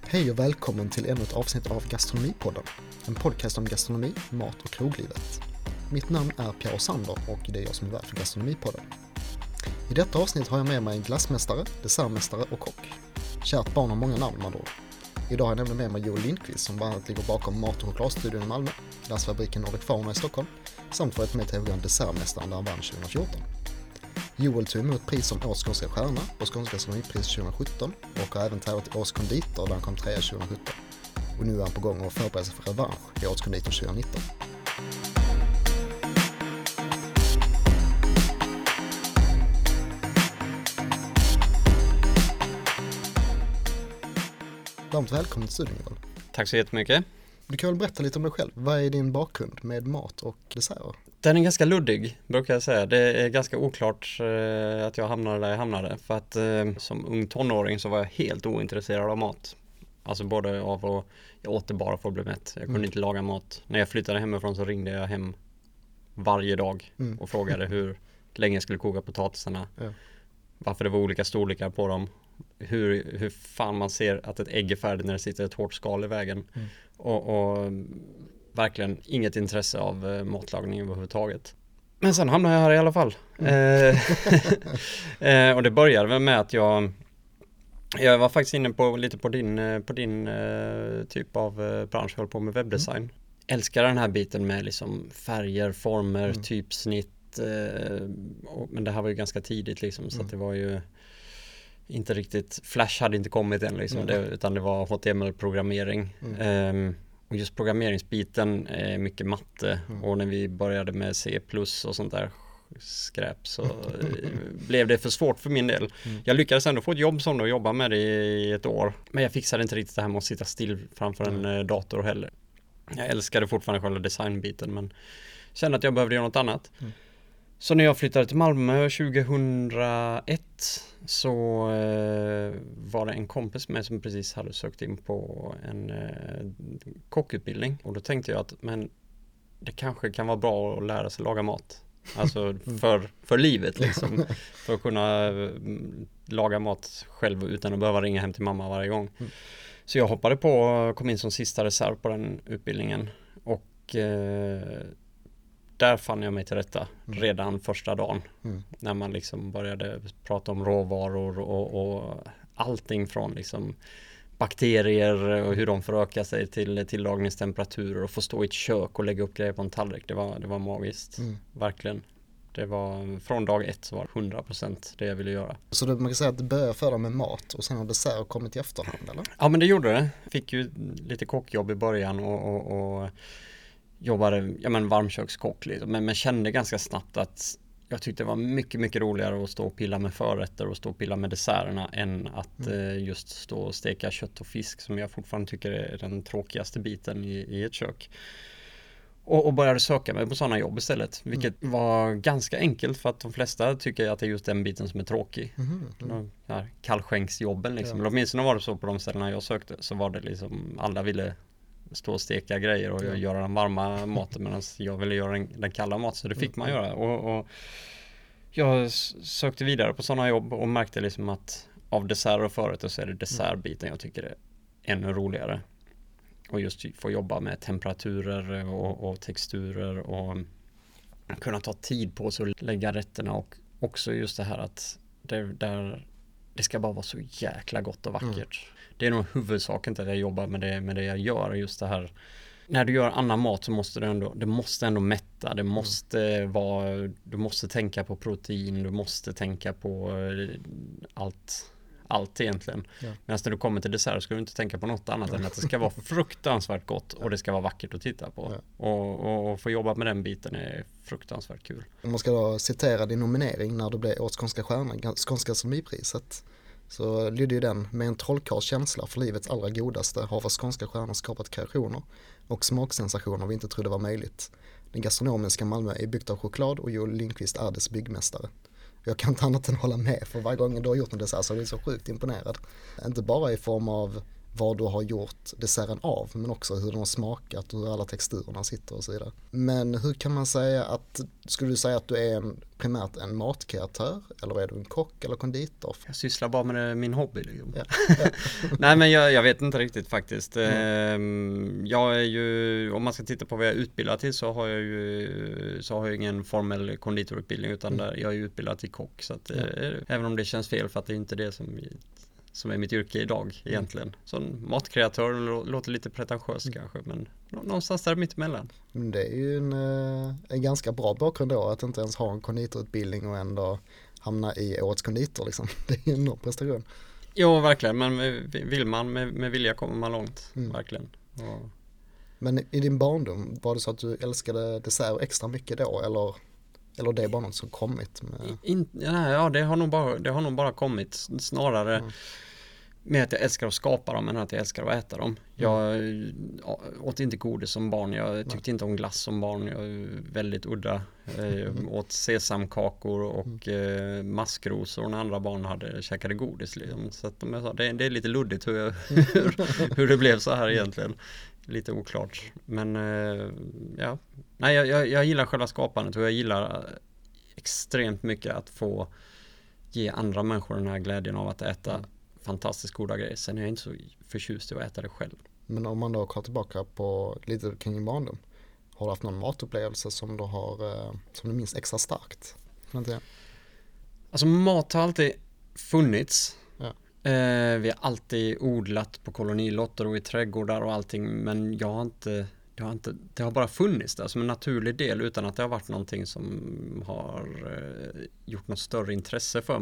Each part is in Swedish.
Hej och välkommen till ännu ett avsnitt av Gastronomipodden. En podcast om gastronomi, mat och kroglivet. Mitt namn är Pierre Sander och det är jag som är värd för Gastronomipodden. I detta avsnitt har jag med mig en glassmästare, dessertmästare och kock. Kärt barn har många namn man då. Idag har jag nämligen med mig Joel Lindqvist som bland annat ligger bakom Mat- och chokladstudion i Malmö, glassfabriken Nordic Fauna i Stockholm, samt varit med tävlingen Dessertmästaren där han vann 2014. Joel tog emot pris som Årets skånska stjärna på Skånska gastronomipris 2017 och har även tävlat i Årets konditor där han kom 3 2017. Och nu är han på gång och förbereder sig för revansch i Årets konditor 2019. Varmt välkommen till studion, Joel. Tack så jättemycket. Du kan väl berätta lite om dig själv. Vad är din bakgrund med mat och desserter? Den är ganska luddig, brukar jag säga. Det är ganska oklart att jag hamnade där jag hamnade. För att som ung tonåring så var jag helt ointresserad av mat. Alltså både av att jag åt det bara för att bli mätt. Jag kunde inte laga mat. När jag flyttade hemifrån så ringde jag hem varje dag och frågade hur länge jag skulle koka potatisarna. Ja. Varför det var olika storlekar på dem. Hur fan man ser att ett ägg är färdigt när det sitter ett hårt skal i vägen. Och verkligen inget intresse av matlagning överhuvudtaget. Men sen hamnade jag här i alla fall. Och det började väl med att jag var faktiskt inne på lite på din typ av bransch. Jag höll på med webbdesign. Älskar den här biten med liksom färger, former, typsnitt. Men det här var ju ganska tidigt liksom, så att det var ju inte riktigt, Flash hade inte kommit än liksom, utan det var HTML-programmering. Och just programmeringsbiten är mycket matte. Och när vi började med C++ och sånt där skräp så blev det för svårt för min del. Jag lyckades ändå få ett jobb som då, jobba med det i ett år. Men jag fixade inte riktigt det här med att sitta still framför en dator heller. Jag älskade fortfarande själva designbiten, men kände att jag behövde göra något annat. Så när jag flyttade till Malmö 2001 så var det en kompis med som precis hade sökt in på en kockutbildning. Och då tänkte jag att men det kanske kan vara bra att lära sig laga mat. Alltså för livet liksom. För att kunna laga mat själv utan att behöva ringa hem till mamma varje gång. Så jag hoppade på och kom in som sista reserv på den utbildningen. Och där fann jag mig till rätta redan första dagen. När man liksom började prata om råvaror och allting från liksom bakterier och hur de förökar sig till tillagningstemperaturer och få stå i ett kök och lägga upp grejer på en tallrik. Det var magiskt. Verkligen. Det var från dag 1 så var 100% det jag ville göra. Så man kan säga att det började föra med mat och sen har dessert kommit i efterhand, eller? Ja, men det gjorde det. Fick ju lite kockjobb i början och jobbade varmkökskock liksom. Men kände ganska snabbt att jag tyckte det var mycket, mycket roligare att stå och pilla med förrätter och stå och pilla med desserterna än att just stå och steka kött och fisk som jag fortfarande tycker är den tråkigaste biten i ett kök. Och började söka mig på sådana jobb istället, vilket var ganska enkelt för att de flesta tycker att det är just den biten som är tråkig. De här kallskänksjobben liksom. Eller åtminstone var det så på de ställena jag sökte, så var det liksom alla ville stå och steka grejer och göra den varma maten medan jag ville göra den kalla maten, så det fick man göra. Och jag sökte vidare på sådana jobb och märkte liksom att av dessert och förrätter så är det dessertbiten jag tycker är ännu roligare. Och just få jobba med temperaturer och texturer och kunna ta tid på sig att lägga rätterna, och också just det här att det ska bara vara så jäkla gott och vackert. Det är nog huvudsaken till att jag jobbar med det jag gör. Just det här, när du gör annan mat så måste det måste ändå mätta. Det måste du måste tänka på protein, du måste tänka på allt egentligen. Medan när du kommer till dessert ska du inte tänka på något annat än att det ska vara fruktansvärt gott och det ska vara vackert att titta på. Och få jobba med den biten är fruktansvärt kul. Om man ska då citera din nominering när du blev Årets skånska stjärna, Skånska gastronomipriset, så lydde ju den: med en trollkarls känsla för livets allra godaste har vår skånska stjärna skapat kreationer och smaksensationer vi inte trodde var möjligt. Den gastronomiska Malmö är byggt av choklad och Joel Lindqvist är dess byggmästare. Jag kan inte annat än hålla med, för varje gång du har gjort en dessert så är du så sjukt imponerad. Inte bara i form av vad du har gjort desserten av, men också hur den har smakat och hur alla texturerna sitter och så vidare. Men hur kan man säga att, skulle du säga att du är primärt en matkreatör, eller är du en kock eller konditor? Jag sysslar bara med min hobby liksom. Ja. Nej, men jag vet inte riktigt faktiskt. Jag är ju, om man ska titta på vad jag är utbildad till, så har jag ingen formell konditorutbildning, utan jag är utbildad till kock, så att, även om det känns fel, för att det är inte det som är mitt yrke idag egentligen. Så en matkreatör låter lite pretentiöst kanske, men någonstans där mitt emellan. Det är ju en ganska bra bakgrund då, att inte ens ha en konditorutbildning och ändå hamna i årets konditor liksom. Det är ju en enorm prestation. Jo, verkligen, men vill man med vilja kommer man långt, verkligen. Och... Men i din barndom, var det så att du älskade dessert extra mycket då, eller det är bara något som kommit med? Det har nog bara kommit, snarare med att jag älskar att skapa dem än att jag älskar att äta dem. Jag åt inte godis som barn, jag tyckte inte om glass som barn, jag är väldigt udda. Jag åt sesamkakor och maskrosor när andra barn käkade godis liksom. Så att det är lite luddigt hur det blev så här egentligen. Lite oklart. Men jag gillar själva skapandet, och jag gillar extremt mycket att få ge andra människor den här glädjen av att äta fantastiskt goda grejer. Sen är jag inte så förtjust i att äta det själv. Men om man då kollar tillbaka på lite kring din barndom, har du haft någon matupplevelse som du minns extra starkt? Alltså mat har alltid funnits. Ja. Vi har alltid odlat på kolonilotter och i trädgårdar och allting, men det har bara funnits där som en naturlig del, utan att det har varit någonting som har gjort något större intresse för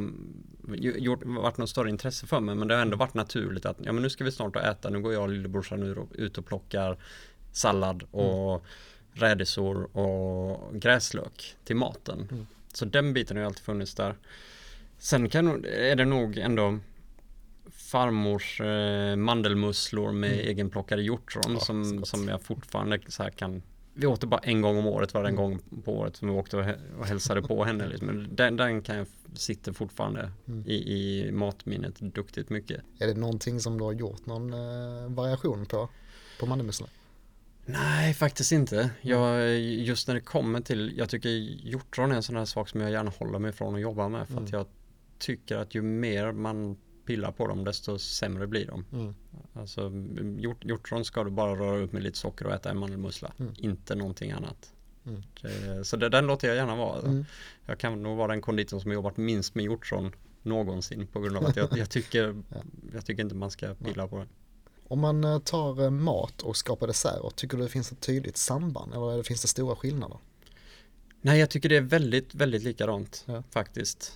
mig, men det har ändå varit naturligt att men nu ska vi snart äta, nu går jag och lillebrorsan ut och plockar sallad och rädisor och gräslök till maten. Så den biten har ju alltid funnits där. Sen är det nog ändå farmors mandelmusslor med egenplockade hjortron som jag fortfarande så här kan. Vi åt det bara en gång om året, var det en gång på året som vi åkte och hälsade på henne liksom. Men den kan jag sitta fortfarande i matminnet duktigt mycket. Är det någonting som du har gjort någon variation på mandelmusslor? Nej, faktiskt inte. Just när det kommer till, jag tycker hjortron är en sån här sak som jag gärna håller mig från att jobba med, för att jag tycker att ju mer man pillar på dem, desto sämre blir de. Alltså hjortron ska du bara röra upp med lite socker och äta en mandelmussla, inte någonting annat. Så den låter jag gärna vara. Jag kan nog vara den konditorn som har jobbat minst med hjortron någonsin, på grund av att jag tycker inte man ska pilla på det. Om man tar mat och skapar desserter, tycker du det finns ett tydligt samband, eller finns det stora skillnader? Nej, jag tycker det är väldigt, väldigt likadant faktiskt.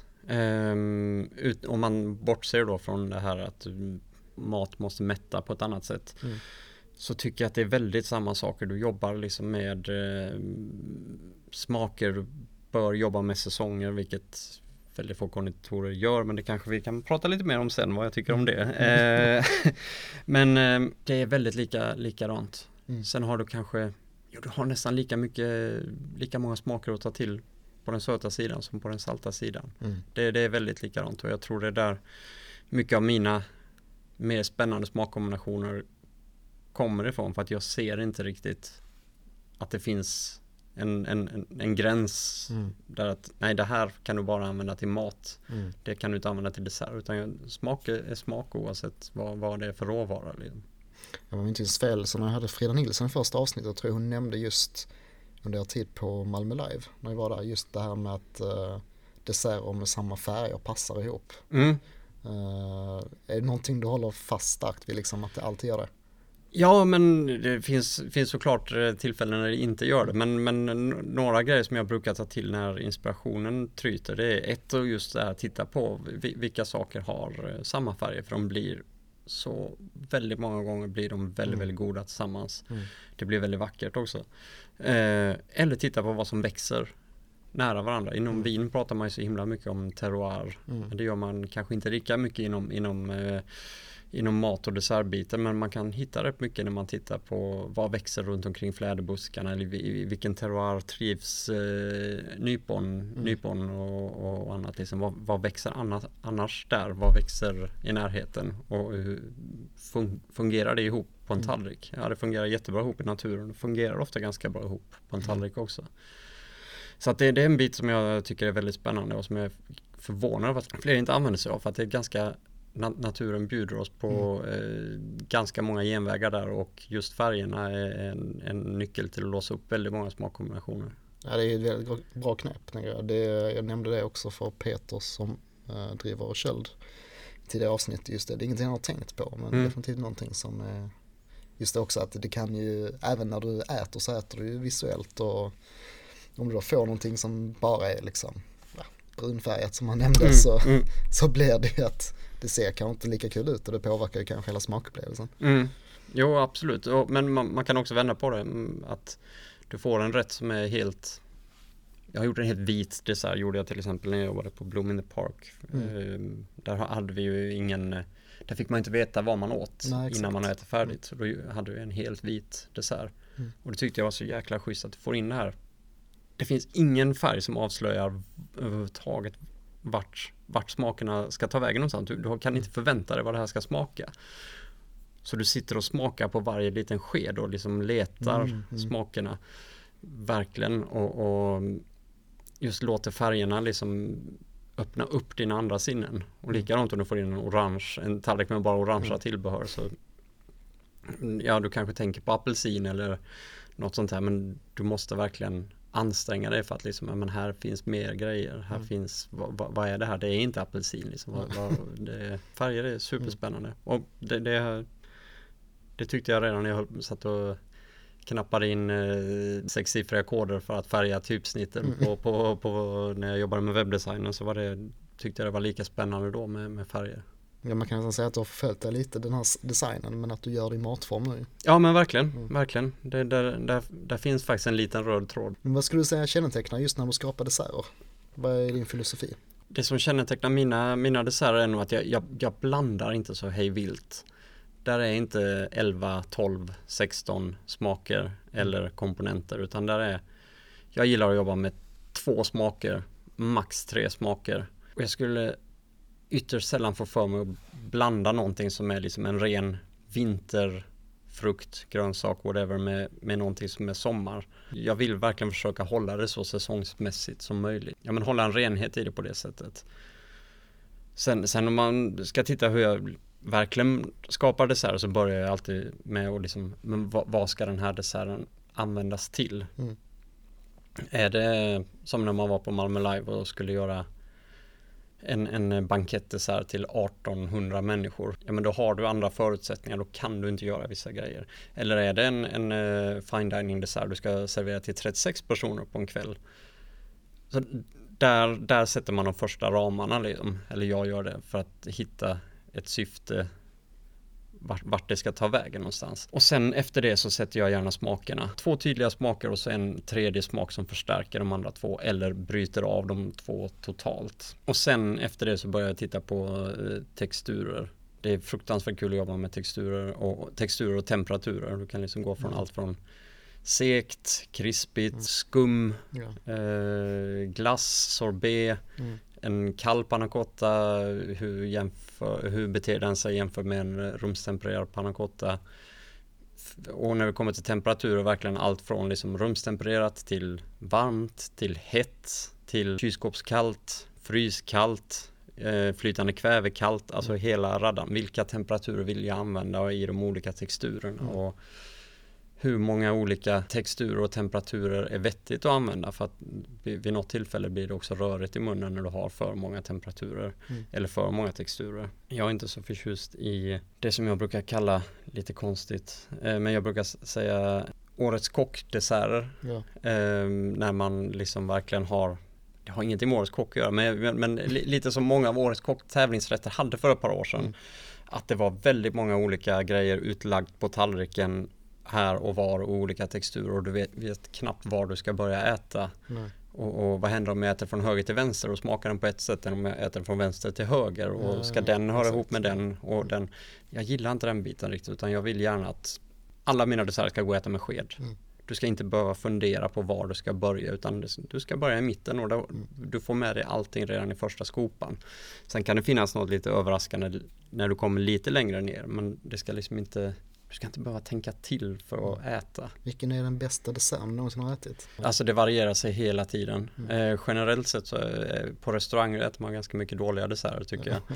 Om man bortser då från det här att mat måste mätta på ett annat sätt, så tycker jag att det är väldigt samma saker. Du jobbar liksom med smaker, du bör jobba med säsonger, vilket väldigt få konditorer gör, men det kanske vi kan prata lite mer om sen, vad jag tycker om det. Men det är väldigt likadant. Sen har du kanske, du har nästan lika många smaker att ta till på den söta sidan som på den salta sidan. Det är väldigt likadant, och jag tror det är där mycket av mina mer spännande smakkombinationer kommer ifrån, för att jag ser inte riktigt att det finns en gräns där att nej, det här kan du bara använda till mat. Det kan du inte använda till dessert, utan smak är smak oavsett vad det är för råvara. Liksom. Jag var inte ens fel, så när jag hade Frida Nilsson i första avsnittet, tror jag hon nämnde just under tid på Malmö Live, när vi var där, just det här med att desserter med samma färger passar ihop. Är det någonting du håller fast starkt vid, liksom, att det alltid gör det? Ja, men det finns såklart tillfällen när det inte gör det, men några grejer som jag brukar ta till när inspirationen tryter, det är ett och just det här, titta på vilka saker har samma färger, för de blir så väldigt många gånger blir de väldigt, väldigt goda tillsammans. Det blir väldigt vackert också. Eller titta på vad som växer nära varandra. Inom vin pratar man ju så himla mycket om terroir. Det gör man kanske inte lika mycket inom inom mat- och dessertbiten, men man kan hitta rätt mycket när man tittar på vad växer runt omkring fläderbuskarna, eller i vilken terroir trivs nypon och annat. Liksom, vad växer annars där? Vad växer i närheten? Och hur fungerar det ihop på en tallrik? Ja, det fungerar jättebra ihop i naturen. Det fungerar ofta ganska bra ihop på en tallrik också. Så att det är en bit som jag tycker är väldigt spännande och som jag är förvånad över att fler inte använder sig av, för att det är ganska naturen bjuder oss på ganska många genvägar där, och just färgerna är en nyckel till att låsa upp väldigt många smakkombinationer. Ja, det är ett väldigt bra knep. Jag nämnde det också för Peter som driver Köld till det avsnittet. Just det är ingenting jag har tänkt på, men definitivt någonting som är just det också, att det kan ju, även när du äter så äter du ju visuellt, och om du då får någonting som bara är liksom brunfärgat som man nämnde så blir det ju att det ser kanske inte lika kul ut, och det påverkar ju kanske hela smakupplevelsen. Jo, absolut. Men man kan också vända på det, att du får en rätt som är helt... Jag har gjort en helt vit dessert, gjorde jag till exempel när jag jobbade på Bloom in the Park. Där hade vi ju ingen... Där fick man inte veta vad man åt innan man äter färdigt. Så då hade vi en helt vit dessert. Och det tyckte jag var så jäkla schysst att du får in det här. Det finns ingen färg som avslöjar överhuvudtaget vart smakerna ska ta vägen någonstans. Du kan inte förvänta dig vad det här ska smaka. Så du sitter och smakar på varje liten sked och liksom letar smakerna verkligen, och just låter färgerna liksom öppna upp dina andra sinnen. Och likadant om du får in en tallrik med bara orangea tillbehör, så ja, du kanske tänker på apelsin eller något sånt här, men du måste verkligen anstränga dig för att liksom, men här finns mer grejer, här finns, vad är det här? Det är inte apelsin liksom. Färger är superspännande. Och det tyckte jag redan när jag satt och knappade in 6-siffriga koder för att färga typsnitten på när jag jobbade med webbdesignen, så tyckte jag det var lika spännande då med färger. Ja, man kan säga att du har följt dig lite den här designen, men att du gör det i matform nu. Ja, men verkligen. Där finns faktiskt en liten röd tråd. Men vad skulle du säga kännetecknar just när du skapar desserter? Vad är din filosofi? Det som kännetecknar mina desserter är nog att jag blandar inte så hej vilt. Där är inte 11, 12, 16 smaker eller komponenter, utan jag gillar att jobba med 2 smaker, max 3 smaker. Och jag skulle ytterst sällan få för mig att blanda någonting som är liksom en ren vinterfrukt, grönsak, whatever, med någonting som är sommar. Jag vill verkligen försöka hålla det så säsongsmässigt som möjligt. Ja, men hålla en renhet i det på det sättet. Sen om man ska titta hur jag verkligen skapar dessert, så börjar jag alltid med att liksom, men vad ska den här desserten användas till? Är det som när man var på Malmö Live och skulle göra en bankettdessert till 1800 människor, ja, men då har du andra förutsättningar, då kan du inte göra vissa grejer. Eller är det en fine dining dessert du ska servera till 36 personer på en kväll, så där sätter man de första ramarna liksom. Eller jag gör det för att hitta ett syfte, vart det ska ta vägen någonstans. Och sen efter det så sätter jag gärna smakerna. 2 tydliga smaker och så en tredje smak som förstärker de andra 2 eller bryter av de 2 totalt. Och sen efter det så börjar jag titta på texturer. Det är fruktansvärt kul att jobba med texturer och temperaturer. Du kan liksom gå från allt från sekt, krispigt, skum, glass, sorbet, en kall panna cotta, hur beter den sig jämfört med en rumstempererad panna cotta. Och när vi kommer till temperaturer, verkligen allt från liksom rumstempererat till varmt, till hett, till kylskåpskallt, fryskallt, flytande kvävekallt, alltså hela raddan. Vilka temperaturer vill jag använda i de olika texturerna, och hur många olika texturer och temperaturer är vettigt att använda, för att vid något tillfälle blir det också rörigt i munnen när du har för många temperaturer eller för många texturer. Jag är inte så förtjust i det som jag brukar kalla, lite konstigt, men jag brukar säga årets kockdesserter, när man liksom verkligen det har ingenting med årets kock att göra, men lite som många av årets kocktävlingsrätter hade för ett par år sedan, att det var väldigt många olika grejer utlagt på tallriken här och var, och olika texturer, och du vet knappt var du ska börja äta. Och vad händer om jag äter från höger till vänster och smakar den på ett sätt än om jag äter från vänster till höger och ska den höra ihop med den och den. Jag gillar inte den biten riktigt, utan jag vill gärna att alla mina desserter ska gå att äta med sked. Du ska inte behöva fundera på var du ska börja, utan du ska börja i mitten och du får med dig allting redan i första skopan. Sen kan det finnas något lite överraskande när du kommer lite längre ner, men det ska liksom inte, du ska inte behöva tänka till för att äta. Vilken är den bästa desserten du någonsin har ätit? Alltså det varierar sig hela tiden. Generellt sett så på restauranger äter man ganska mycket dåliga desserter tycker jag.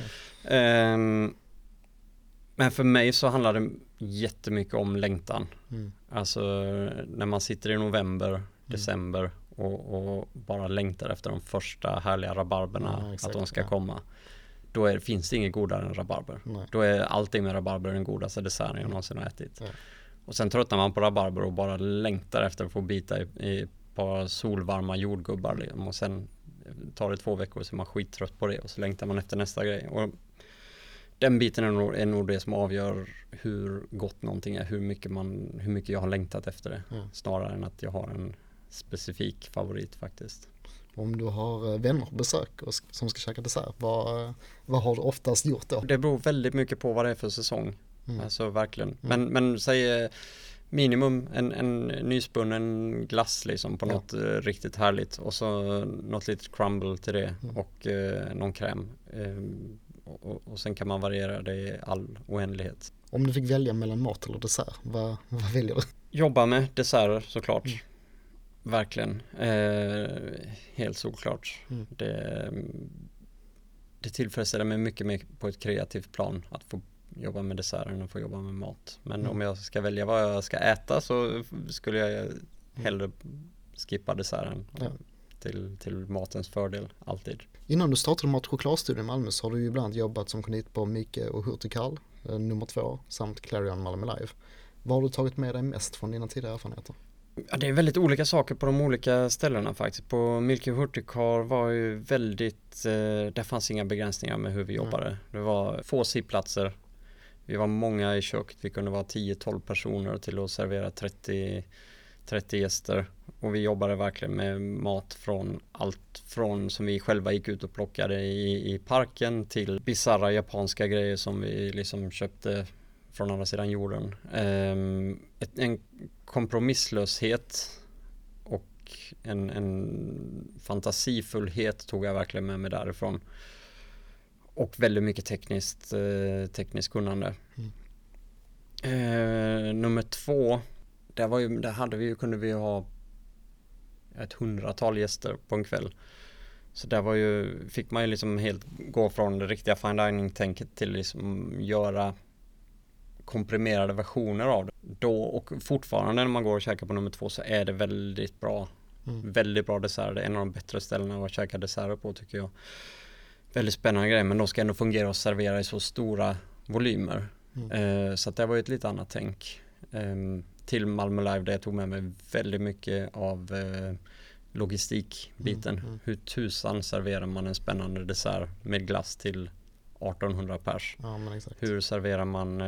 Men för mig så handlar det jättemycket om längtan. Alltså när man sitter i november, december och bara längtar efter de första härliga rabarberna, att de ska komma. Då finns det inget godare än rabarber. Nej. Då är allting med rabarber den godaste desserten jag någonsin har ätit. Ja. Och sen tröttnar man på rabarber och bara längtar efter att få bita i ett par solvarma jordgubbar. Liksom. Och sen tar det 2 veckor så är man skittrött på det och så längtar man efter nästa grej. Och den biten är nog det som avgör hur gott någonting är, hur mycket jag har längtat efter det. Snarare än att jag har en specifik favorit faktiskt. Om du har vänner på besök som ska käka dessert, vad har du oftast gjort då? Det beror väldigt mycket på vad det är för säsong. Alltså verkligen. Men säg minimum en nyspunnen glass liksom på något riktigt härligt och så något litet crumble till det och någon kräm. Och sen kan man variera det i all oändlighet. Om du fick välja mellan mat eller dessert, vad väljer du? Jobba med desserter såklart. Verkligen. Helt solklart. Det tillfredsställer mig mycket mer på ett kreativt plan att få jobba med desserter än att få jobba med mat. Men om jag ska välja vad jag ska äta så skulle jag hellre skippa desserten till matens fördel, alltid. Innan du startade Mat- och chokladstudion i Malmö så har du ju ibland jobbat som kondit på Mike och Hurtikal, nummer 2, samt Clarion Malmö Live. Vad har du tagit med dig mest från dina tidigare erfarenheter? Ja, det är väldigt olika saker på de olika ställena faktiskt. På Milky Hurtikar var ju väldigt, där fanns inga begränsningar med hur vi jobbade. Det var få sittplatser. Vi var många i köket. Vi kunde vara 10-12 personer till att servera 30 gäster. Och vi jobbade verkligen med mat från allt från som vi själva gick ut och plockade i parken till bizarra japanska grejer som vi liksom köpte från andra sidan jorden. En kompromisslöshet och en fantasifullhet tog jag verkligen med mig därifrån. Och väldigt mycket tekniskt kunnande. Nummer 2, kunde vi ha ett 100-tal gäster på en kväll. Så där fick man ju liksom helt gå från det riktiga fine dining-tänket till liksom göra komprimerade versioner av det. Då och fortfarande när man går och käkar på nummer 2 så är det väldigt bra. Väldigt bra dessert. Det är en av de bättre ställena att käka desserter på tycker jag. Väldigt spännande grej, men de ska ändå fungera och servera i så stora volymer. Så att det var ju ett lite annat tänk. Till Malmö Live där jag tog med mig väldigt mycket av logistikbiten. Hur tusan serverar man en spännande dessert med glass till 1800 pers? Ja, men exakt. Hur serverar man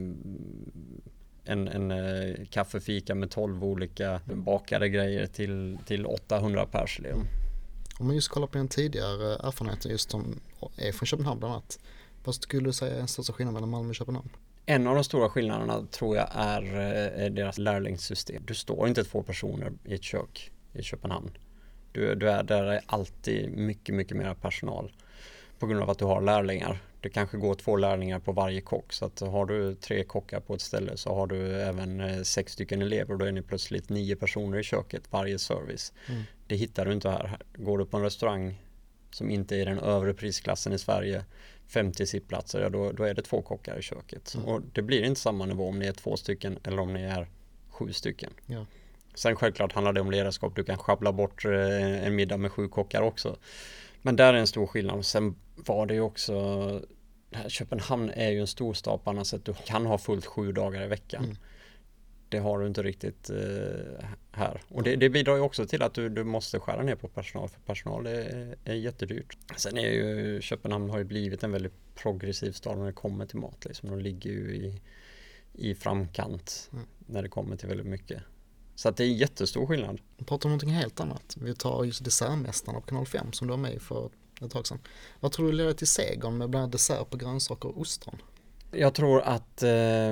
en kaffefika med 12 olika bakade grejer till 800 pers? Liksom. Om man just kollar på en tidigare erfarenhet just som är från Köpenhamn bland annat. Vad skulle du säga är en största skillnad mellan Malmö och Köpenhamn? En av de stora skillnaderna tror jag är deras lärlingssystem. Du står inte 2 personer i ett kök i Köpenhamn. Där är alltid mycket, mycket mer personal på grund av att du har lärlingar. Det kanske går 2 lärlingar på varje kock, så att har du 3 kockar på ett ställe så har du även 6 stycken elever och då är ni plötsligt 9 personer i köket varje service. Det hittar du inte här. Går du på en restaurang som inte är i den övre prisklassen i Sverige, 50 sittplatser, då är det 2 kockar i köket. Och det blir inte samma nivå om ni är 2 stycken eller om ni är 7 stycken. Ja. Sen självklart handlar det om ledarskap. Du kan schabbla bort en middag med 7 kockar också. Men där är en stor skillnad. Sen var det ju också, Köpenhamn är ju en storstad på annat sätt. Du kan ha fullt 7 dagar i veckan. Det har du inte riktigt här. Och det bidrar ju också till att du måste skära ner på personal. För personal är jättedyrt. Sen är ju Köpenhamn har ju blivit en väldigt progressiv stad när det kommer till mat. Liksom. De ligger ju i framkant när det kommer till väldigt mycket. Så att det är jättestor skillnad. Vi pratar om någonting helt annat. Vi tar just Dessertmästarna på kanal 5 som du var med i för ett tag sedan. Vad tror du leder till segern med bland annat dessert på grönsaker och ostron? Jag tror att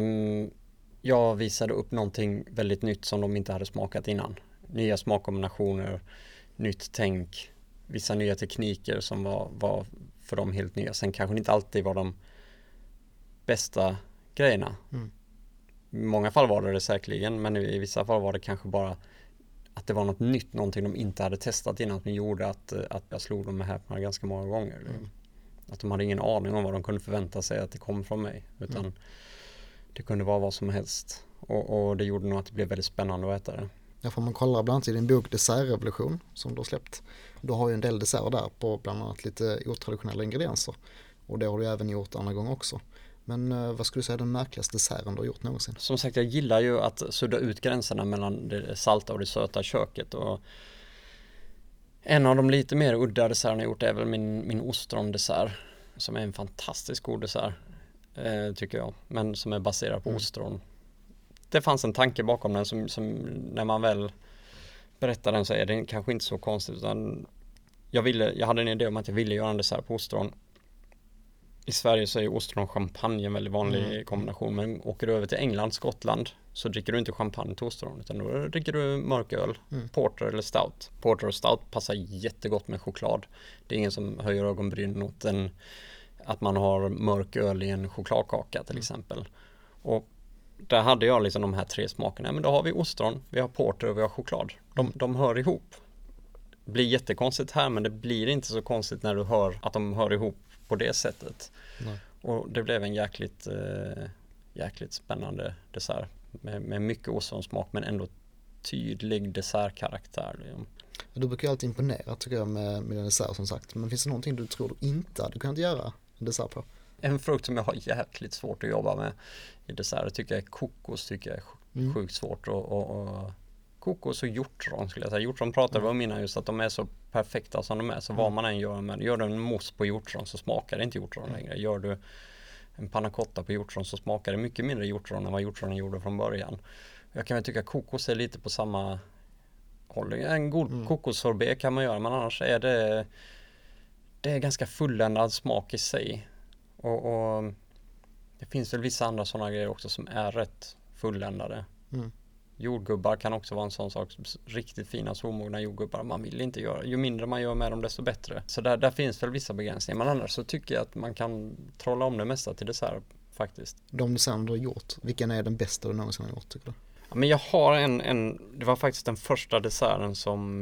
jag visade upp någonting väldigt nytt som de inte hade smakat innan. Nya smakkombinationer, nytt tänk, vissa nya tekniker som var för dem helt nya. Sen kanske inte alltid var de bästa grejerna. I många fall var det säkerligen, men i vissa fall var det kanske bara att det var något nytt, någonting de inte hade testat innan som gjorde att jag slog dem med häpnad ganska många gånger. Att de hade ingen aning om vad de kunde förvänta sig att det kom från mig, utan det kunde vara vad som helst. Och det gjorde nog att det blev väldigt spännande att äta det. Ja, får man kolla bland annat i din bok Dessertrevolution som du har släppt. Du har ju en del desserter där på bland annat lite otraditionella ingredienser. Och det har du även gjort andra gånger också. Men vad skulle du säga är den märkligaste desserten du har gjort någonsin? Som sagt, jag gillar ju att sudda ut gränserna mellan det salta och det söta köket. Och en av de lite mer udda desserterna jag gjort är väl min ostrondessert. Som är en fantastiskt god dessert, tycker jag. Men som är baserad på ostron. Det fanns en tanke bakom den som när man väl berättar den så är det kanske inte så konstigt. Utan jag hade en idé om att jag ville göra en dessert på ostron. I Sverige så är ostron och champagne en väldigt vanlig kombination. Men åker du över till England, Skottland så dricker du inte champagne till ostron. Utan då dricker du mörköl, porter eller stout. Porter och stout passar jättegott med choklad. Det är ingen som höjer ögonbrynen åt att man har mörköl i en chokladkaka till exempel. Och där hade jag liksom de här 3 smakerna. Men då har vi ostron, vi har porter och vi har choklad. De hör ihop. Det blir jättekonstigt här, men det blir inte så konstigt när du hör att de hör ihop på det sättet. Nej. Och det blev en jäkligt spännande dessert med mycket ostronsmak men ändå tydlig dessertkaraktär. Du brukar ju alltid imponera tycker jag med din dessert som sagt. Men finns det någonting du tror du inte hade kunnat göra en dessert på? En frukt som jag har jäkligt svårt att jobba med i dessert tycker jag är kokos. Tycker jag är sjukt svårt och kokos och hjortron skulle jag säga. Hjortron pratade vi om innan just att de är så perfekta som de är. Så vad man än gör med gör du en mousse på hjortron så smakar det inte hjortron längre. Gör du en panna cotta på hjortron så smakar det mycket mindre hjortron än vad hjortronen gjorde från början. Jag kan väl tycka att kokos är lite på samma håll. En god kokossorbet kan man göra, men annars är det är ganska fulländad smak i sig. Och det finns väl vissa andra sådana grejer också som är rätt fulländade. Jordgubbar kan också vara en sån sak. Riktigt fina solmogna jordgubbar man vill inte göra. Ju mindre man gör med dem desto bättre. Så där finns väl vissa begränsningar. Men annars så tycker jag att man kan trolla om det mesta till dessert faktiskt. De desserter du har gjort, vilken är den bästa du någonsin har gjort tycker du? Ja, men jag har det var faktiskt den första desserten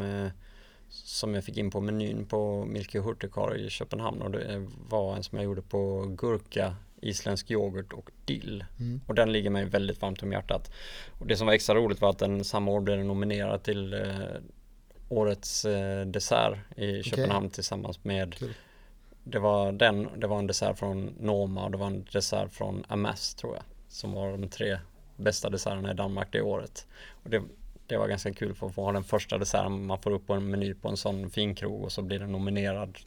som jag fick in på menyn på Milke Hurtikar i Köpenhamn. Och det var en som jag gjorde på gurka, isländsk yoghurt och dill. Och den ligger mig väldigt varmt om hjärtat. Och det som var extra roligt var att den samma år blev nominerad till årets dessert i Köpenhamn tillsammans med det var en dessert från Noma och det var en dessert från Amas tror jag, som var de 3 bästa desserterna i Danmark det året. Och det var ganska kul för att få ha den första desserten man får upp på en meny på en sån fin krog och så blir den nominerad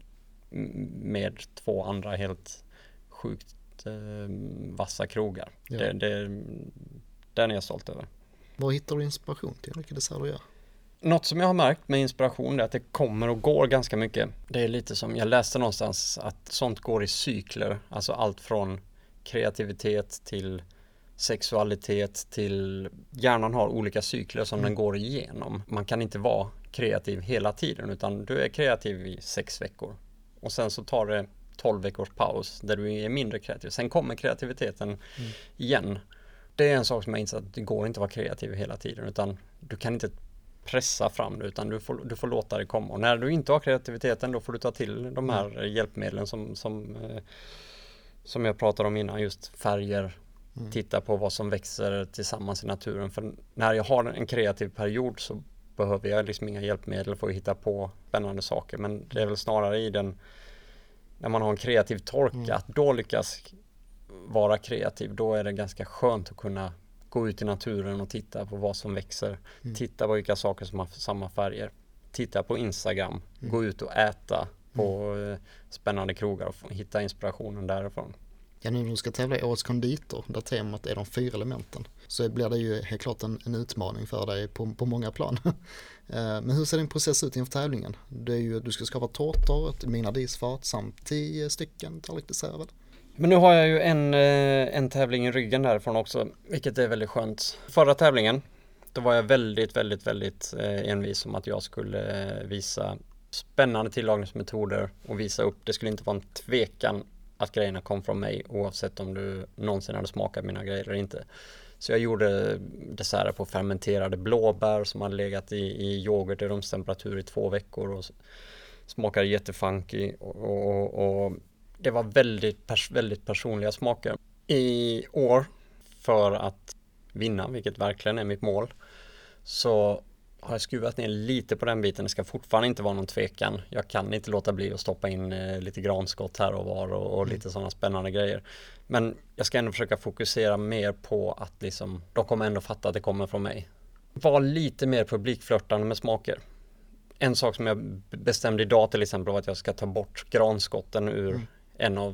med 2 andra helt sjukt vassa krogar. Ja. Den är jag stolt över. Var hittar du inspiration till vilka desserter du gör? Något som jag har märkt med inspiration är att det kommer och går ganska mycket. Det är lite som jag läste någonstans att sånt går i cykler. Alltså allt från kreativitet till sexualitet till hjärnan har olika cykler som den går igenom. Man kan inte vara kreativ hela tiden utan du är kreativ i 6 veckor. Och sen så tar det 12 veckors paus där du är mindre kreativ. Sen kommer kreativiteten igen. Det är en sak som jag inser att det går inte att vara kreativ hela tiden utan du kan inte pressa fram det utan du får låta det komma. Och när du inte har kreativiteten då får du ta till de här hjälpmedlen som jag pratade om innan, just färger, titta på vad som växer tillsammans i naturen. För när jag har en kreativ period så behöver jag liksom inga hjälpmedel för att hitta på spännande saker. Men det är väl snarare när man har en kreativ torka att då lyckas vara kreativ. Då är det ganska skönt att kunna gå ut i naturen och titta på vad som växer. Titta på vilka saker som har samma färger. Titta på Instagram. Gå ut och äta på spännande krogar och hitta inspirationen därifrån. Ja, nu när du ska tävla i Årets konditor, där temat är de 4 elementen, så blir det ju helt klart en utmaning för dig på många plan. Men hur ser din process ut inför tävlingen? Det är ju, du ska skapa tårtor, ett minadisfat samt 10 stycken tallriksdesserter. Men nu har jag ju en tävling i ryggen därifrån också, vilket är väldigt skönt. Förra tävlingen, då var jag väldigt envis om att jag skulle visa spännande tillagningsmetoder och visa upp. Det skulle inte vara en tvekan att grejerna kom från mig, oavsett om du någonsin hade smakat mina grejer eller inte. Så jag gjorde desserter på fermenterade blåbär som hade legat i yoghurt i rumstemperatur i 2 veckor och smakade jättefunky och det var väldigt personliga smaker. I år, för att vinna, vilket verkligen är mitt mål, så har jag skruvat ner lite på den biten. Det ska fortfarande inte vara någon tvekan. Jag kan inte låta bli att stoppa in lite granskott här och var och lite sådana spännande grejer. Men jag ska ändå försöka fokusera mer på att liksom, de kommer ändå fatta att det kommer från mig. Var lite mer publikflörtande med smaker. En sak som jag bestämde idag till exempel var att jag ska ta bort granskotten ur en av,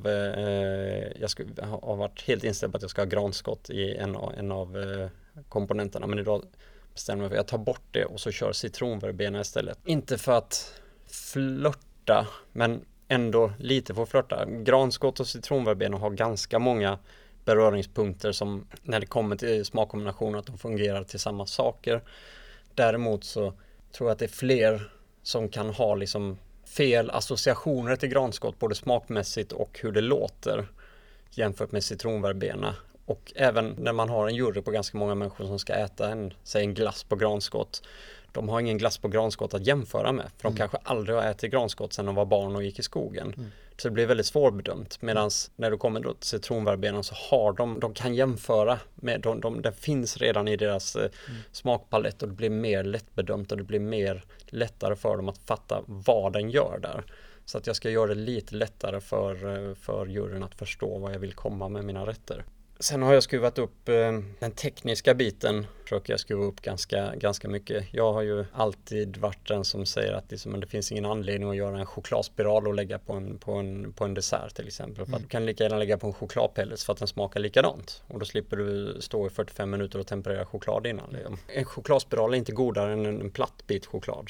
jag har varit helt inställd på att jag ska ha granskott i en av komponenterna, men idag bestämmer jag för att jag tar bort det och så kör citronverbena istället. Inte för att flörta, men ändå lite för att flörta. Granskott och citronverbena har ganska många beröringspunkter som när det kommer till smakkombinationer att de fungerar till samma saker. Däremot så tror jag att det är fler som kan ha liksom fel associationer till granskott, både smakmässigt och hur det låter jämfört med citronverbena. Och även när man har en jury på ganska många människor som ska äta en glass på granskott. De har ingen glass på granskott att jämföra med. För de kanske aldrig har ätit granskott sedan de var barn och gick i skogen. Så det blir väldigt svårbedömt. Medan när du kommer då till citronverbena så har de kan jämföra med det finns redan i deras smakpalett och det blir mer lättbedömt och det blir mer lättare för dem att fatta vad den gör där. Så att jag ska göra det lite lättare för juryn att förstå vad jag vill komma med mina rätter. Sen har jag skruvat upp den tekniska biten, försöker jag skruva upp ganska mycket. Jag har ju alltid varit den som säger att liksom, det finns ingen anledning att göra en chokladspiral och lägga på en dessert till exempel. För att du kan lika gärna lägga på en chokladpellets för att den smakar likadant. Och då slipper du stå i 45 minuter och temperera choklad innan. En chokladspiral är inte godare än en platt bit choklad.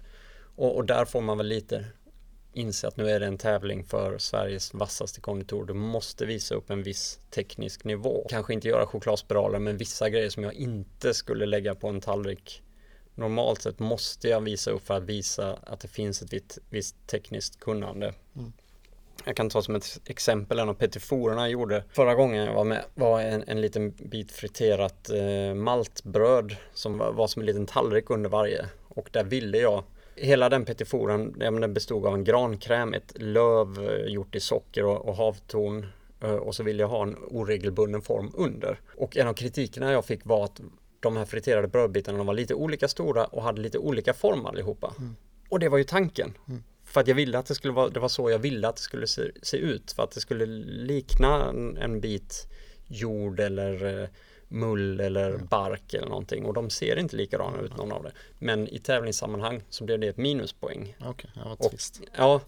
Och där får man väl lite inse att nu är det en tävling för Sveriges vassaste konditor. Du måste visa upp en viss teknisk nivå. Kanske inte göra chokladspiraler, men vissa grejer som jag inte skulle lägga på en tallrik. Normalt sett måste jag visa upp för att visa att det finns ett visst tekniskt kunnande. Jag kan ta som ett exempel en av petiforerna jag gjorde förra gången jag var med var en liten bit friterat maltbröd som var som en liten tallrik under varje. Och där ville jag hela den petiforen, den bestod av en grankräm, ett löv gjort i socker och havtorn och så ville jag ha en oregelbunden form under. Och en av kritikerna jag fick var att de här friterade brödbitarna var lite olika stora och hade lite olika form allihopa. Och det var ju tanken. För att jag ville att det var så jag ville att det skulle se ut. För att det skulle likna en bit jord eller mull eller bark eller någonting. Och de ser inte likadana ut någon av det. Men i tävlingssammanhang så blev det ett minuspoäng. Okej, det var trist.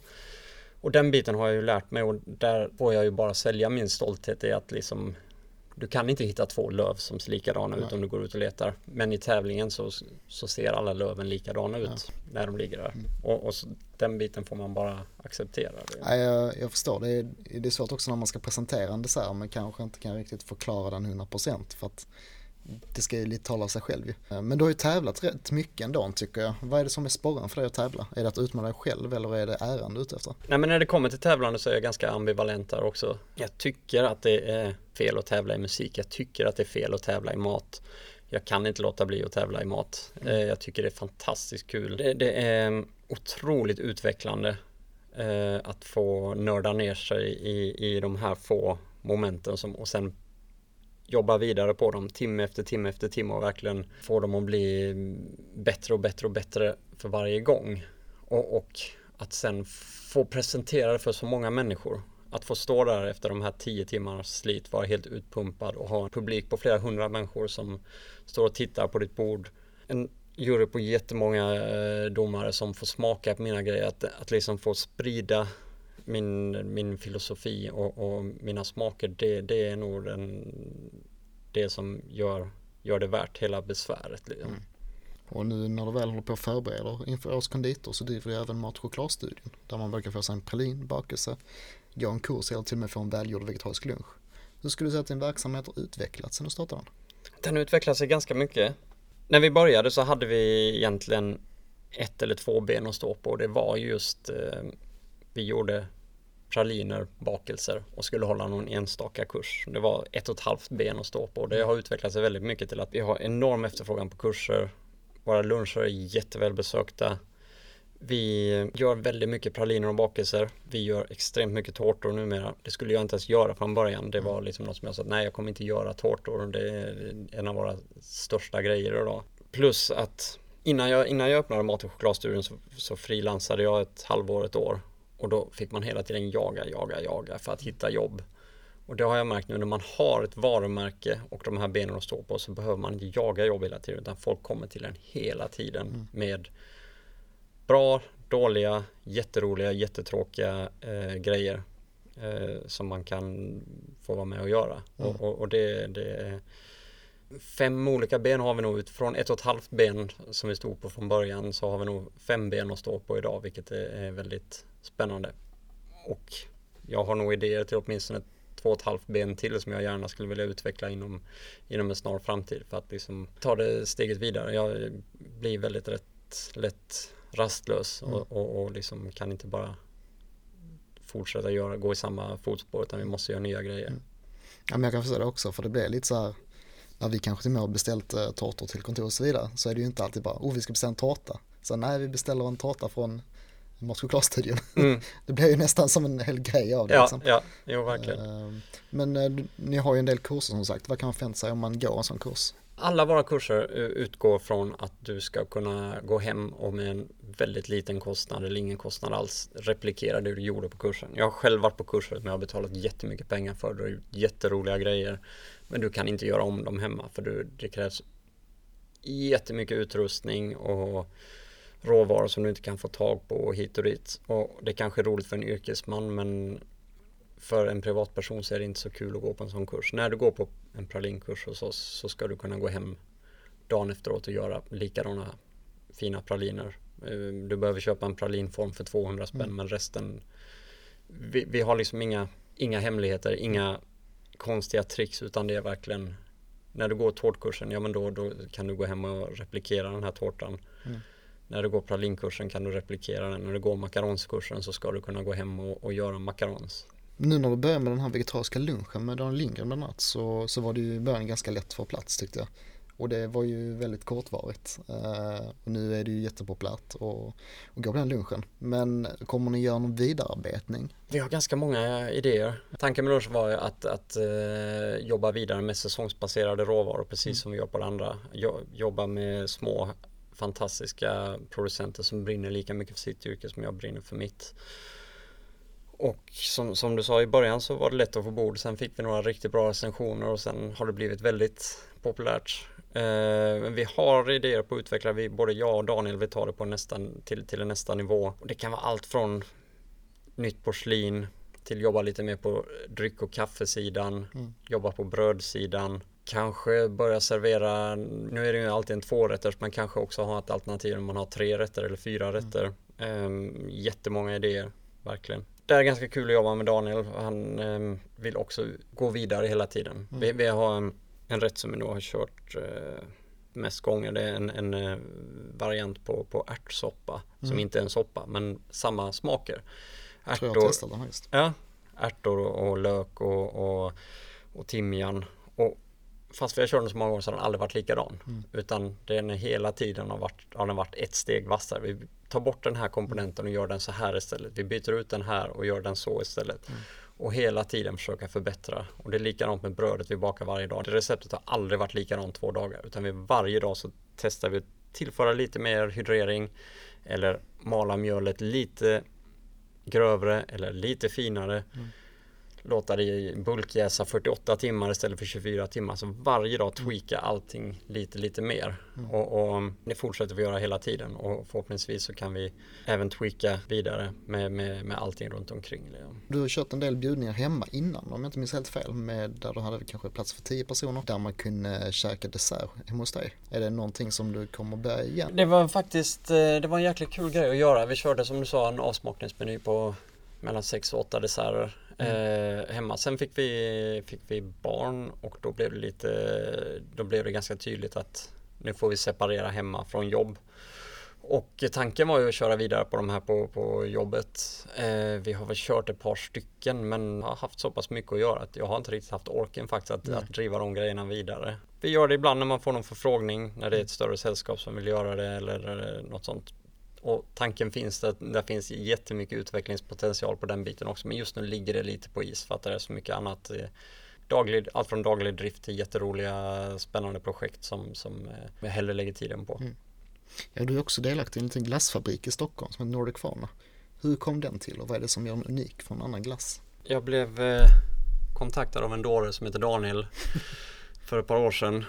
Och den biten har jag ju lärt mig och där får jag ju bara sälja min stolthet i att liksom du kan inte hitta 2 löv som ser likadana ut om du går ut och letar. Men i tävlingen så ser alla löven likadana ut när de ligger där. Och så, den biten får man bara acceptera. Ja, jag förstår. Det är svårt också när man ska presentera en dessert men kanske inte kan riktigt förklara den 100% för att det ska ju lite tala av sig själv. Men du har ju tävlat rätt mycket ändå tycker jag. Vad är det som är sporren för dig att tävla? Är det att utmana dig själv eller är det äran du ute efter? Nej, men när det kommer till tävlande så är jag ganska ambivalent där också. Jag tycker att det är fel att tävla i musik. Jag tycker att det är fel att tävla i mat. Jag kan inte låta bli att tävla i mat. Jag tycker det är fantastiskt kul. Det är otroligt utvecklande att få nörda ner sig i de här få momenten och sen jobba vidare på dem timme efter timme efter timme och verkligen få dem att bli bättre och bättre och bättre för varje gång. Och att sen få presentera det för så många människor. Att få stå där efter de här 10 timmars slit, vara helt utpumpad och ha en publik på flera 100 människor som står och tittar på ditt bord. En jury på jättemånga domare som får smaka på mina grejer. Att liksom få sprida min filosofi och mina smaker, det är nog det som gör det värt hela besväret. Liksom. Och nu när du väl håller på och förbereder inför Årets konditor så driver du även mat- och chokladstudion där man brukar få sig en pralin, bakelse, gå en kurs eller till och med få en välgjord vegetarisk lunch. Hur skulle du säga att din verksamhet har utvecklats sen du startade den? Den utvecklar sig ganska mycket. När vi började så hade vi egentligen 1 eller 2 ben att stå på. Det var just, vi gjorde praliner, bakelser och skulle hålla någon enstaka kurs. Det var 1,5 ben att stå på. Det har utvecklat sig väldigt mycket till att vi har enorm efterfrågan på kurser. Våra luncher är jätteväl besökta. Vi gör väldigt mycket praliner och bakelser. Vi gör extremt mycket tårtor numera. Det skulle jag inte ens göra från början. Det var liksom något som jag sa, nej jag kommer inte göra tårtor. Det är en av våra största grejer idag. Plus att innan jag öppnade mat- och chokladstudion så frilansade jag ett halvår, ett år. Och då fick man hela tiden jaga för att hitta jobb. Och det har jag märkt nu när man har ett varumärke och de här benen att stå på så behöver man inte jaga jobb hela tiden utan folk kommer till en hela tiden med bra, dåliga, jätteroliga, jättetråkiga grejer som man kan få vara med och göra. Och det 5 olika ben har vi nog utifrån 1,5 ben som vi stod på från början så har vi nog 5 ben att stå på idag vilket är väldigt spännande. Och jag har nog idéer till åtminstone 2,5 ben till som jag gärna skulle vilja utveckla inom en snar framtid för att liksom ta det steget vidare. Jag blir väldigt lätt rastlös och liksom kan inte bara fortsätta gå i samma fotspår utan vi måste göra nya grejer. Ja, men jag kan förstå det också för det blir lite så här när vi kanske till och med har beställt tårtor till kontor och så vidare så är det ju inte alltid bara vi ska beställa en tårta. Så nej, vi beställer en tårta från mat- och chokladstudion. Det blir ju nästan som en hel grej av det. Ja, liksom. ja, jo verkligen. Men ni har ju en del kurser som sagt. Vad kan man förvänta sig om man går en sån kurs? Alla våra kurser utgår från att du ska kunna gå hem och med en väldigt liten kostnad eller ingen kostnad alls replikera det du gjorde på kursen. Jag har själv varit på kurser men jag har betalat jättemycket pengar för det och jätteroliga grejer. Men du kan inte göra om dem hemma för det krävs jättemycket utrustning och råvaror som du inte kan få tag på hit och dit. Och det kanske är roligt för en yrkesman men för en privatperson så är det inte så kul att gå på en sån kurs. När du går på en pralinkurs hos oss så ska du kunna gå hem dagen efteråt och göra likadana fina praliner. Du behöver köpa en pralinform för 200 spänn men resten vi har liksom inga hemligheter, inga konstiga tricks utan det är verkligen när du går tårtkursen, ja men då kan du gå hem och replikera den här tårtan. När du går pralinkursen kan du replikera den. När du går makaronskursen så ska du kunna gå hem och göra makarons. Nu när du började med den här vegetariska lunchen med Daniel Lindgren bland annat så var det ju i början ganska lätt för plats tyckte jag. Och det var ju väldigt kortvarigt. Och nu är det ju jättepopulärt att gå på den lunchen. Men kommer ni göra någon vidarearbetning? Vi har ganska många idéer. Tanken med lunchen var att jobba vidare med säsongsbaserade råvaror precis som vi gör på det andra. Jobba med små fantastiska producenter som brinner lika mycket för sitt yrke som jag brinner för mitt. Och som du sa i början så var det lätt att få bord. Sen fick vi några riktigt bra recensioner och sen har det blivit väldigt populärt. Men vi har idéer på att utveckla. Både jag och Daniel vill ta det på till nästa nivå. Och det kan vara allt från nytt porslin till jobba lite mer på dryck- och kaffesidan. Jobba på brödsidan. Kanske börja servera, nu är det ju alltid en 2-rätters, men kanske också ha ett alternativ om man har 3 rätter eller 4 rätter. Jättemånga idéer, verkligen. Det är ganska kul att jobba med Daniel. Han vill också gå vidare hela tiden. Vi har en rätt som vi nog har kört mest gånger. Det är en variant på ärtsoppa som inte är en soppa, men samma smaker. Tror jag testade den just. Ja, ärtor och lök och timjan. Och fast vi har kört den så många gånger så har den aldrig varit likadan. Utan den hela tiden har den varit ett steg vassare. Vi tar bort den här komponenten och gör den så här istället. Vi byter ut den här och gör den så istället. Och hela tiden försöka förbättra. Och det är likadant med brödet vi bakar varje dag. Det receptet har aldrig varit likadant 2 dagar. Utan varje dag så testar vi att tillföra lite mer hydrering. Eller mala mjölet lite grövre eller lite finare. låta det bulkjäsa 48 timmar istället för 24 timmar. Så varje dag tweaka allting lite mer. Och det fortsätter vi göra hela tiden. Och förhoppningsvis så kan vi även tweaka vidare med allting runt omkring. Du har kört en del bjudningar hemma innan, om jag inte minns helt fel, där du hade kanske plats för 10 personer, där man kunde käka dessert hemma hos dig. Är det någonting som du kommer börja igen? Det var faktiskt, det var en jäkla kul grej att göra. Vi körde, som du sa, en avsmakningsmeny på mellan 6 och 8 desserter hemma. Sen fick vi barn, och då blev det ganska tydligt att nu får vi separera hemma från jobb. Och tanken var ju att köra vidare på de här på jobbet. Vi har väl kört ett par stycken, men har haft så pass mycket att göra att jag har inte riktigt haft orken faktiskt att driva de grejerna vidare. Vi gör det ibland när man får någon förfrågning, när det är ett större sällskap som vill göra det eller något sånt. Och tanken finns att det finns jättemycket utvecklingspotential på den biten också, men just nu ligger det lite på is för att det är så mycket annat. Allt från daglig drift till jätteroliga spännande projekt som jag hellre lägger tiden på. Ja, du är också delaktig i en liten glassfabrik i Stockholm som heter Nordic Fauna. Hur kom den till och vad är det som gör den unik från annan glass? Jag blev kontaktad av en dåre som heter Daniel för ett par år sedan.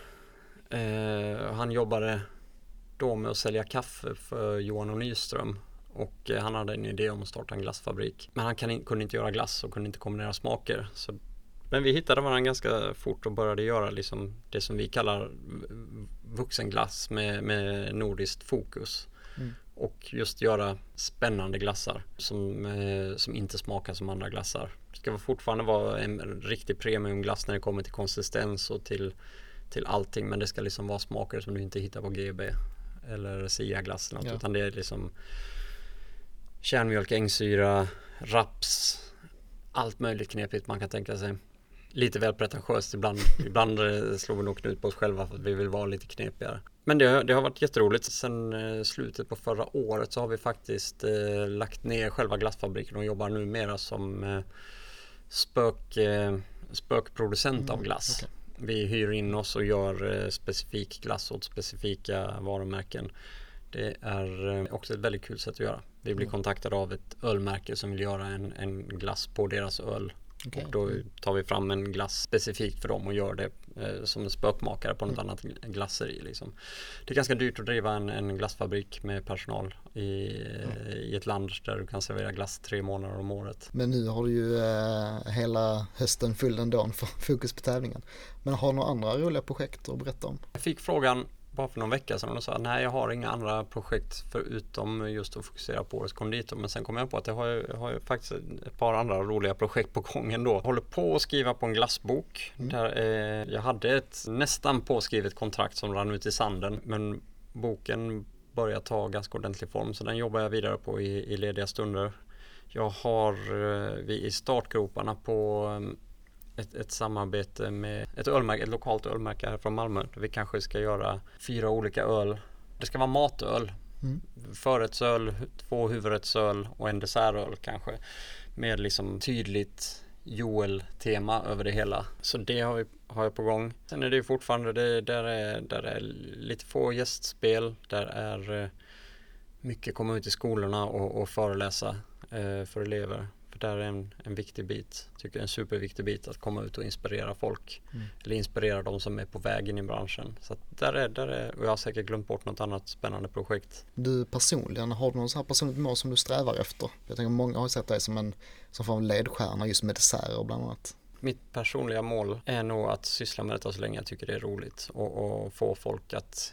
Han jobbade då med att sälja kaffe för Johan och Nyström, och han hade en idé om att starta en glassfabrik. Men han kunde inte göra glass och kunde inte kombinera smaker. Men vi hittade varandra ganska fort och började göra liksom det som vi kallar vuxenglass med nordiskt fokus. Och just göra spännande glassar som inte smakar som andra glassar. Det ska fortfarande vara en riktig premiumglass när det kommer till konsistens och till allting, men det ska liksom vara smaker som du inte hittar på GB eller Sia-glass eller något, utan det är liksom kärnmjölk, ängsyra, raps, allt möjligt knepigt man kan tänka sig. Lite väl pretentiöst ibland. Ibland slår vi nog knut på oss själva för att vi vill vara lite knepigare. Men det har varit jätteroligt. Sen slutet på förra året så har vi faktiskt lagt ner själva glassfabriken och jobbar numera som spökproducent av glass. Okay. Vi hyr in oss och gör specifik glass åt specifika varumärken. Det är också ett väldigt kul sätt att göra. Vi blir kontaktade av ett ölmärke som vill göra en glass på deras öl. Okay. Och då tar vi fram en glass specifikt för dem och gör det som en spökmakare på något annat glasseri. Liksom. Det är ganska dyrt att driva en glassfabrik med personal i ett land där du kan servera glass 3 månader om året. Men nu har du ju hela hösten full ändå för fokus på tävlingen. Men har du några andra roliga projekt att berätta om? Jag fick frågan bara för någon vecka sedan och sa nej, jag har inga andra projekt förutom just att fokusera på årets konditor. Men sen kom jag på att jag har ju faktiskt ett par andra roliga projekt på gång ändå. Jag håller på att skriva på en glassbok. Där jag hade ett nästan påskrivet kontrakt som rann ut i sanden, men boken börjar ta ganska ordentlig form, så den jobbar jag vidare på i lediga stunder. Jag har vi i startgroparna på ett samarbete med ett lokalt ölmärke här från Malmö. Vi kanske ska göra 4 olika öl. Det ska vara matöl. Förrättsöl, 2 huvudrättsöl och en dessertöl kanske. Med liksom tydligt Joel-tema över det hela. Så det har jag på gång. Sen är det ju fortfarande, där är lite få gästspel. Där är mycket komma ut i skolorna och föreläsa för elever. För där är en viktig bit, tycker jag, en superviktig bit att komma ut och inspirera folk. Eller inspirera de som är på väg in i branschen. Så att där är, och jag har säkert glömt bort något annat spännande projekt. Du personligen, har du någon så här personligt mål som du strävar efter? Jag tänker många har sett dig som får en ledstjärna just med desserter bland annat. Mitt personliga mål är nog att syssla med detta så länge jag tycker det är roligt. Och få folk att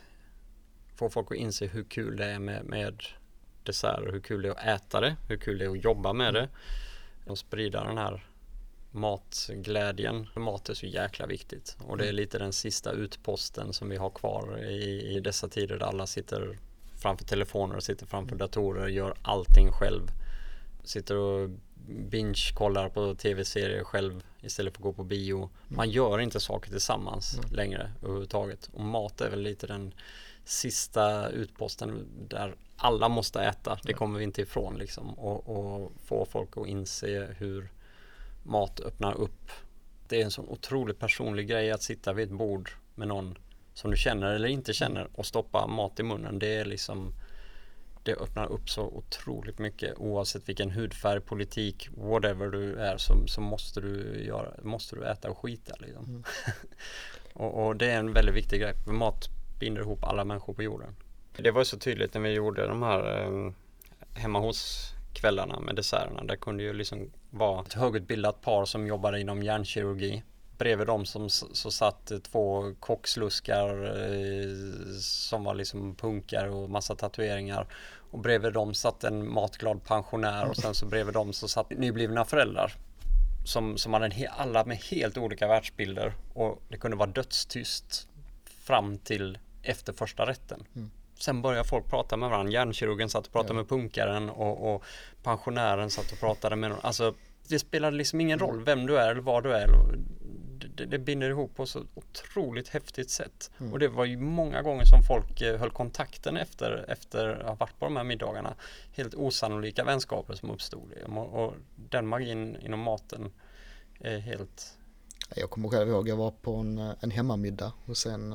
inse hur kul det är med desserter, hur kul det är att äta det, hur kul det är att jobba med det. Och sprida den här matglädjen. Mat är så jäkla viktigt. Och det är lite den sista utposten som vi har kvar i dessa tider där alla sitter framför telefoner och sitter framför datorer, gör allting själv. Sitter och binge-kollar på tv-serier själv istället för att gå på bio. Man gör inte saker tillsammans längre överhuvudtaget. Och mat är väl lite den sista utposten där alla måste äta. Det kommer vi inte ifrån liksom. Och få folk att inse hur mat öppnar upp. Det är en sån otroligt personlig grej att sitta vid ett bord med någon som du känner eller inte känner och stoppa mat i munnen. Det är liksom det öppnar upp så otroligt mycket oavsett vilken hudfärg, politik, whatever du är så måste du äta och skita liksom. och det är en väldigt viktig grej. Mat binder ihop alla människor på jorden. Det var så tydligt när vi gjorde de här hemma hos kvällarna med desserterna. Där kunde ju liksom vara ett högutbildat par som jobbade inom hjärnkirurgi. Bredvid dem så satt 2 kocksluskar som var liksom punkar och massa tatueringar. Och bredvid dem satt en matglad pensionär och sen så bredvid dem så satt nyblivna föräldrar. Som hade alla med helt olika världsbilder. Och det kunde vara dödstyst fram till efter första rätten. Sen började folk prata med varandra. Hjärnkirurgen satt och pratade med punkaren och pensionären satt och pratade med någon. Alltså det spelade liksom ingen roll vem du är eller vad du är. Det binder ihop på så otroligt häftigt sätt. Och det var ju många gånger som folk höll kontakten efter att ha varit på de här middagarna. Helt osannolika vänskaper som uppstod. Och den magin inom maten är helt... Jag kommer själv ihåg, jag var på en hemmamiddag hos en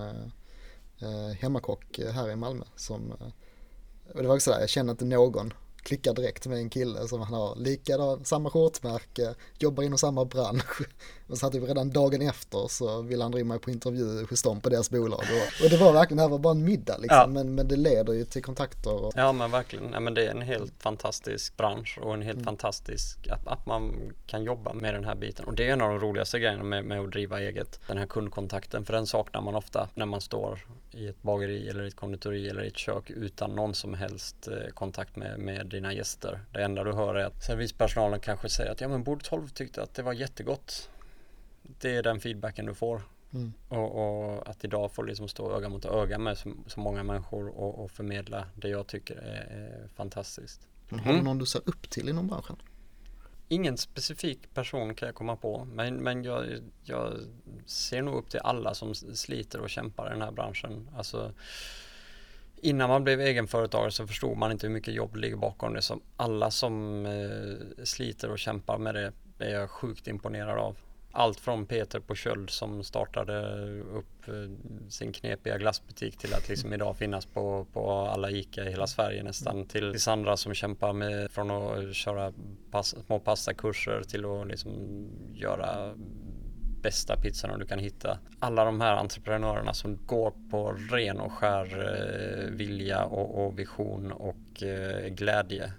hemmakock här i Malmö. Och det var också där, jag känner inte någon. Klickar direkt med en kille som han har samma shortmärke, jobbar inom samma bransch. Och så hade vi redan dagen efter så ville han ringa mig på intervju hos dem på deras bolag. Och det var verkligen, det här var bara en middag liksom. Ja. Men det leder ju till kontakter. Ja men verkligen, ja, men det är en helt fantastisk bransch och en helt fantastisk att man kan jobba med den här biten. Och det är en av de roligaste grejerna med att driva eget. Den här kundkontakten, för den saknar man ofta när man står i ett bageri eller ett konditori eller ett kök utan någon som helst kontakt med dina gäster. Det enda du hör är att servispersonalen kanske säger att ja men bord 12 tyckte att det var jättegott. Det är den feedbacken du får. Och att idag får liksom stå öga mot öga med så många människor och förmedla det jag tycker är fantastiskt. Har du någon du ser upp till inom branschen? Ingen specifik person kan jag komma på, men jag ser nog upp till alla som sliter och kämpar i den här branschen. Alltså, innan man blev egenföretagare så förstod man inte hur mycket jobb ligger bakom det. Som alla som sliter och kämpar med det är jag sjukt imponerad av. Allt från Peter på Köld som startade upp sin knepiga glassbutik till att liksom idag finnas på alla ICA i hela Sverige nästan, till Sandra som kämpar med från att köra små pastakurser till att liksom göra bästa pizzorna du kan hitta. Alla de här entreprenörerna som går på ren och skär vilja och vision och glädje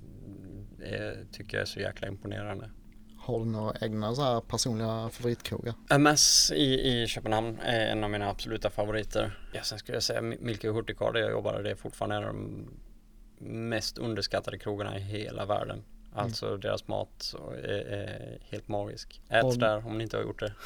tycker jag är så jäkla imponerande. Har du några egna så här personliga favoritkrogar? MS i Köpenhamn är en av mina absoluta favoriter. Ja, sen skulle jag säga Milke och Hurtigard där jag jobbade, det är fortfarande en av de mest underskattade krogarna i hela världen. Alltså deras mat är helt magisk. Ät där om ni inte har gjort det.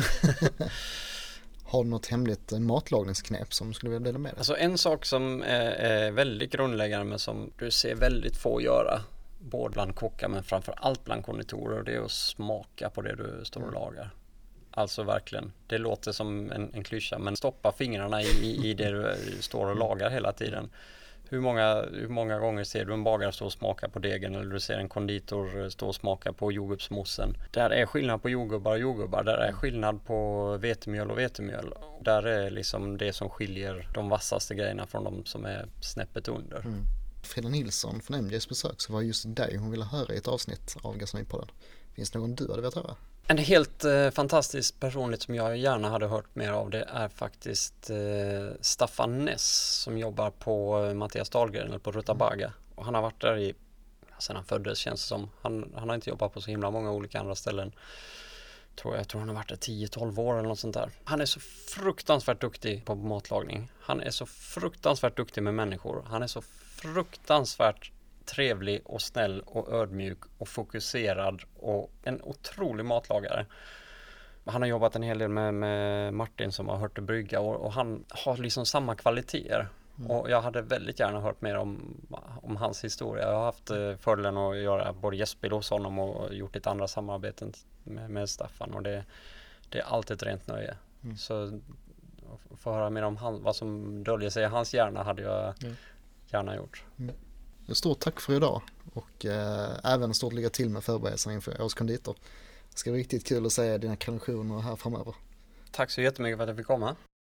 Har du något hemligt matlagningsknep som du skulle vilja dela med dig? Alltså en sak som är väldigt grundläggande men som du ser väldigt få göra, både bland kockar men framför allt bland konditorer, det är att smaka på det du står och lagar. Alltså verkligen, det låter som en klyscha, men stoppa fingrarna i det du står och lagar hela tiden. Hur många gånger ser du en bagare stå och smaka på degen eller du ser en konditor stå och smaka på jordgubbsmossen? Där är skillnad på jordgubbar och jordgubbar. Där är skillnad på vetemjöl och vetemjöl. Där är liksom det som skiljer de vassaste grejerna från de som är snäppet under. Frida Nilsson från MJs besök, så var just dig hon ville höra i ett avsnitt av Gastronomipodden. Finns det någon du hade velat höra? En helt fantastisk personlighet som jag gärna hade hört mer av, det är faktiskt Staffan Ness som jobbar på Mattias Dahlgren eller på Rutabaga. Och han har varit där sedan han föddes, känns det som. Han har inte jobbat på så himla många olika andra ställen. Jag tror han har varit där 10-12 år eller något sånt där. Han är så fruktansvärt duktig på matlagning. Han är så fruktansvärt duktig med människor. Han är så fruktansvärt trevlig och snäll och ödmjuk och fokuserad och en otrolig matlagare. Han har jobbat en hel del med Martin som har hört det brygga och han har liksom samma kvaliteter. Och jag hade väldigt gärna hört mer om hans historia. Jag har haft fördelen att göra både gästspel hos honom och gjort ett andra samarbeten med Staffan och det är alltid ett rent nöje. Så att få höra mer om vad som döljer sig i hans hjärna hade jag gärna gjort. Stort tack för idag och även stort lycka till med förberedelserna inför Års konditor. Det ska vara riktigt kul att se dina kreationer här framöver. Tack så jättemycket för att jag fick komma.